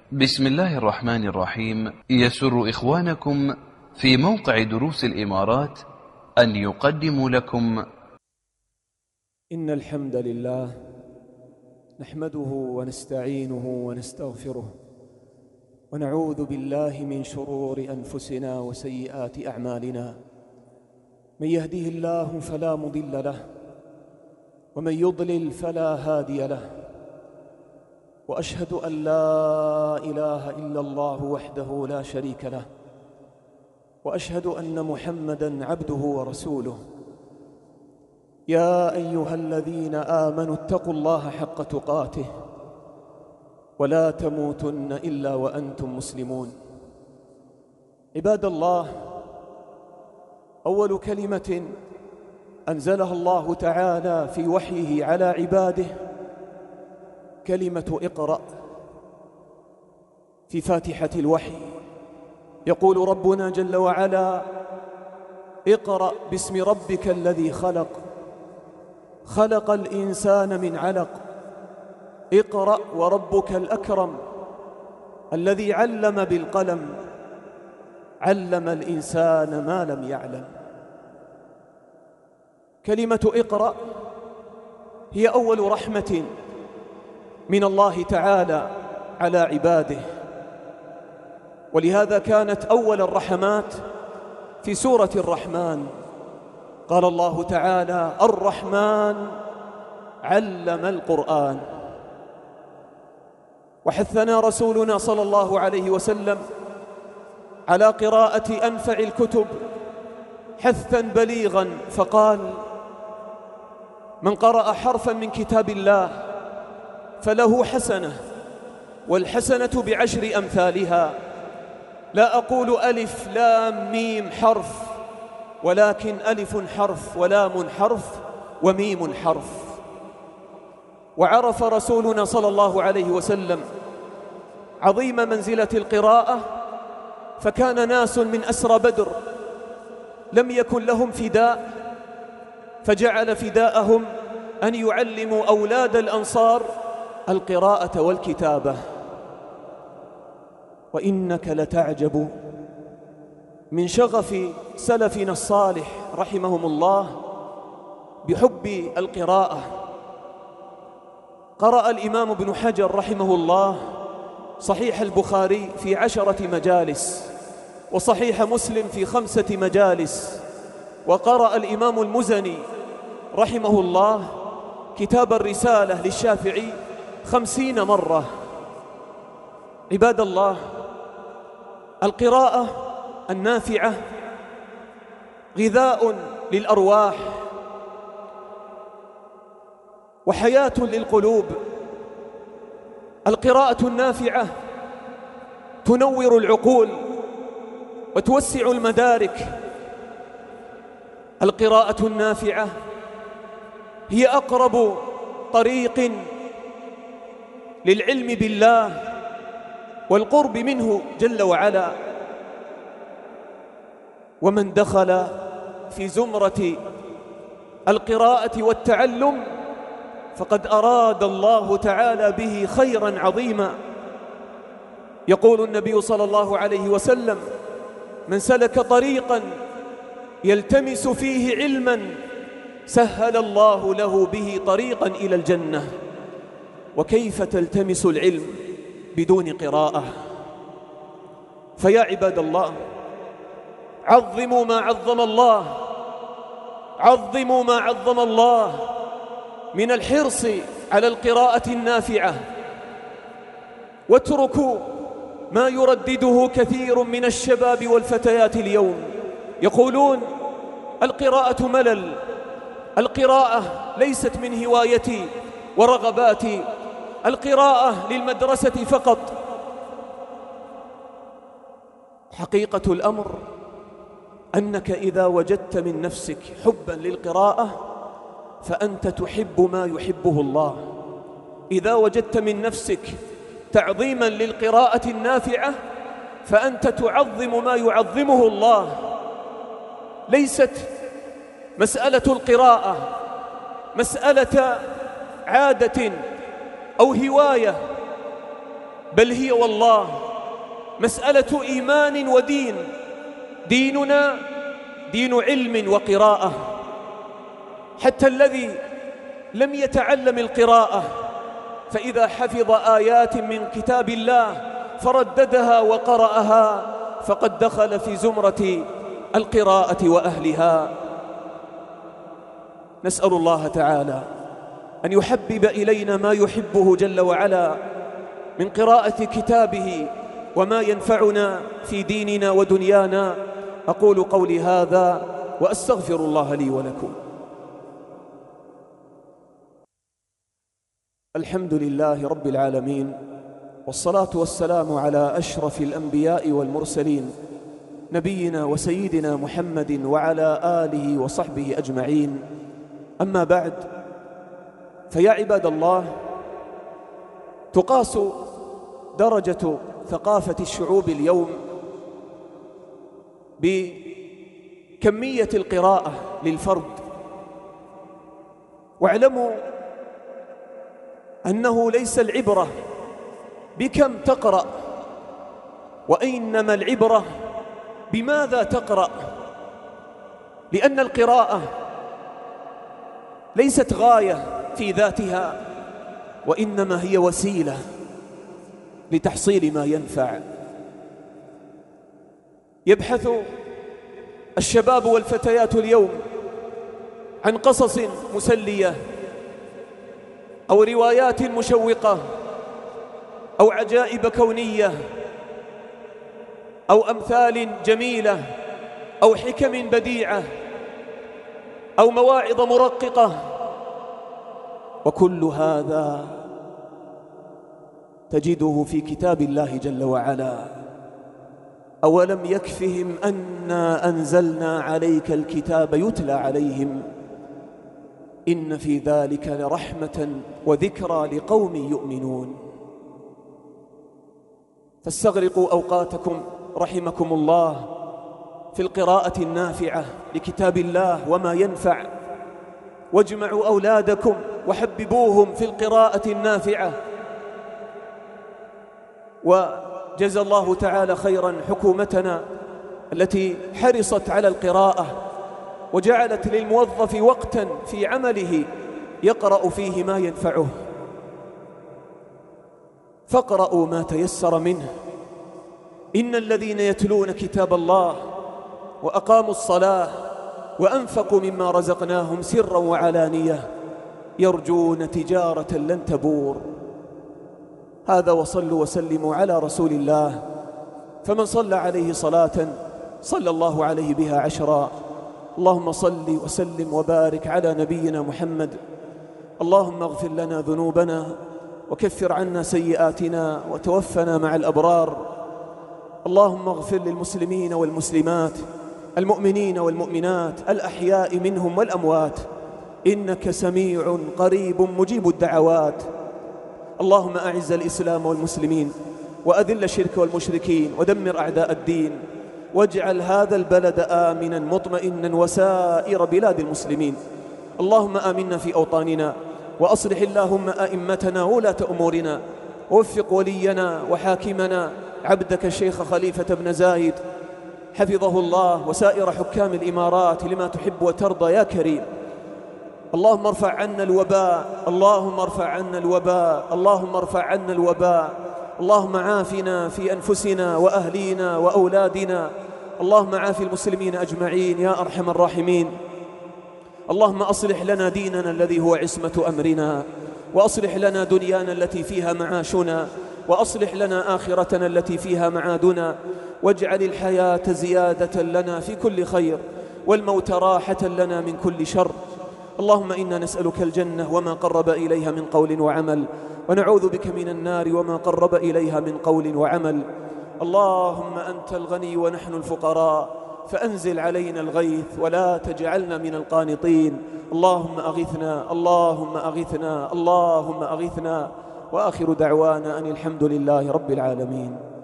بسم الله الرحمن الرحيم. يسر إخوانكم في موقع دروس الإمارات أن يقدموا لكم إن الحمد لله نحمده ونستعينه ونستغفره ونعوذ بالله من شرور أنفسنا وسيئات أعمالنا. من يهده الله فلا مضل له ومن يضلل فلا هادي له، وأشهد أن لا إله إلا الله وحده لا شريك له، وأشهد أن محمدًا عبده ورسوله. يا أيها الذين آمنوا اتقوا الله حق تقاته ولا تموتن إلا وأنتم مسلمون. عباد الله، أول كلمة أنزلها الله تعالى في وحيه على عباده كلمة اقرأ في فاتحة الوحي. يقول ربنا جل وعلا: اقرأ باسم ربك الذي خلق، خلق الإنسان من علق، اقرأ وربك الأكرم الذي علم بالقلم، علم الإنسان ما لم يعلم. كلمة اقرأ هي أول رحمة من الله تعالى على عباده، ولهذا كانت أول الرحمات في سورة الرحمن. قال الله تعالى: الرحمن علم القرآن. وحثنا رسولنا صلى الله عليه وسلم على قراءة أنفع الكتب حثا بليغا، فقال: من قرأ حرفا من كتاب الله فله حسنة، والحسنة بعشر أمثالها. لا أقول ألف لام ميم حرف، ولكن ألف حرف ولام حرف وميم حرف. وعرف رسولنا صلى الله عليه وسلم عظيم منزلة القراءة، فكان ناس من أسرى بدر لم يكن لهم فداء، فجعل فداءهم أن يعلموا أولاد الأنصار القراءة والكتابة. وإنك لتعجب من شغف سلفنا الصالح رحمهم الله بحب القراءة. قرأ الإمام ابن حجر رحمه الله صحيح البخاري في 10 مجالس، وصحيح مسلم في 5 مجالس، وقرأ الإمام المزني رحمه الله كتاب الرسالة للشافعي 50 مرة. عباد الله، القراءة النافعة غذاء للأرواح وحياة للقلوب. القراءة النافعة تنور العقول وتوسع المدارك. القراءة النافعة هي أقرب طريق للعلم بالله والقرب منه جل وعلا. ومن دخل في زمرة القراءة والتعلم فقد أراد الله تعالى به خيرا عظيما. يقول النبي صلى الله عليه وسلم: من سلك طريقا يلتمس فيه علما سهل الله له به طريقا إلى الجنة. وكيف تلتمس العلم بدون قراءة؟ فيا عباد الله، عظموا ما عظم الله، عظموا ما عظم الله من الحرص على القراءة النافعة، واتركوا ما يردده كثير من الشباب والفتيات اليوم. يقولون: القراءة ملل، القراءة ليست من هوايتي ورغباتي، القراءة للمدرسة فقط. حقيقة الأمر أنك إذا وجدت من نفسك حبا للقراءة فأنت تحب ما يحبه الله. إذا وجدت من نفسك تعظيما للقراءة النافعة فأنت تعظم ما يعظمه الله. ليست مسألة القراءة مسألة عادة أو هواية، بل هي والله مسألة إيمان ودين. ديننا دين علم وقراءة، حتى الذي لم يتعلم القراءة فإذا حفظ آيات من كتاب الله فرددها وقرأها فقد دخل في زمرة القراءة وأهلها. نسأل الله تعالى أن يحبب إلينا ما يحبه جل وعلا من قراءة كتابه وما ينفعنا في ديننا ودنيانا. أقول قولي هذا وأستغفر الله لي ولكم. الحمد لله رب العالمين، والصلاة والسلام على أشرف الأنبياء والمرسلين، نبينا وسيدنا محمد وعلى آله وصحبه أجمعين. أما بعد، فيا عباد الله، تقاس درجة ثقافة الشعوب اليوم بكمية القراءة للفرد. واعلموا أنه ليس العبرة بكم تقرأ، وإنما العبرة بماذا تقرأ، لأن القراءة ليست غاية في ذاتها، وإنما هي وسيلة لتحصيل ما ينفع. يبحث الشباب والفتيات اليوم عن قصص مسلية أو روايات مشوقة أو عجائب كونية أو أمثال جميلة أو حكم بديعة أو مواعظ مرققة، وكل هذا تجده في كتاب الله جل وعلا. أولم يكفهم أنا أنزلنا عليك الكتاب يتلى عليهم إن في ذلك لرحمة وذكرى لقوم يؤمنون. فاستغرقوا أوقاتكم رحمكم الله في القراءة النافعة لكتاب الله وما ينفع، واجمعوا أولادكم وحببوهم في القراءة النافعة. وجزى الله تعالى خيرا حكومتنا التي حرصت على القراءة وجعلت للموظف وقتا في عمله يقرأ فيه ما ينفعه. فاقرأوا ما تيسر منه. إن الذين يتلون كتاب الله وأقاموا الصلاة وأنفقوا مما رزقناهم سرا وعلانية يرجون تجارة لن تبور. هذا وصلوا وسلموا على رسول الله، فمن صلى عليه صلاة صلى الله عليه بها 10. اللهم صل وسلم وبارك على نبينا محمد. اللهم اغفر لنا ذنوبنا وكفر عنا سيئاتنا وتوفنا مع الأبرار. اللهم اغفر للمسلمين والمسلمات، المؤمنين والمؤمنات، الأحياء منهم والأموات، إنك سميع قريب مجيب الدعوات. اللهم أعز الإسلام والمسلمين وأذل الشرك والمشركين ودمر أعداء الدين، واجعل هذا البلد آمنا مطمئنا وسائر بلاد المسلمين. اللهم آمنا في أوطاننا، وأصلح اللهم أئمتنا وولاة أمورنا، ووفق ولينا وحاكمنا عبدك الشيخ خليفة بن زايد حفظه الله وسائر حكام الإمارات لما تحب وترضى يا كريم. اللهم ارفع عنا الوباء، اللهم ارفع عنا الوباء، اللهم ارفع عنا الوباء. اللهم عافنا في أنفسنا وأهلينا وأولادنا. اللهم عاف المسلمين أجمعين يا أرحم الراحمين. اللهم أصلح لنا ديننا الذي هو عصمة أمرنا، وأصلح لنا دنيانا التي فيها معاشنا، وأصلح لنا آخرتنا التي فيها معادنا، واجعل الحياة زيادة لنا في كل خير، والموت راحة لنا من كل شر. اللهم إنا نسألك الجنة وما قرب إليها من قول وعمل، ونعوذ بك من النار وما قرب إليها من قول وعمل. اللهم أنت الغني ونحن الفقراء، فأنزل علينا الغيث ولا تجعلنا من القانطين. اللهم أغثنا، اللهم أغثنا، اللهم أغثنا. وآخر دعوانا أن الحمد لله رب العالمين.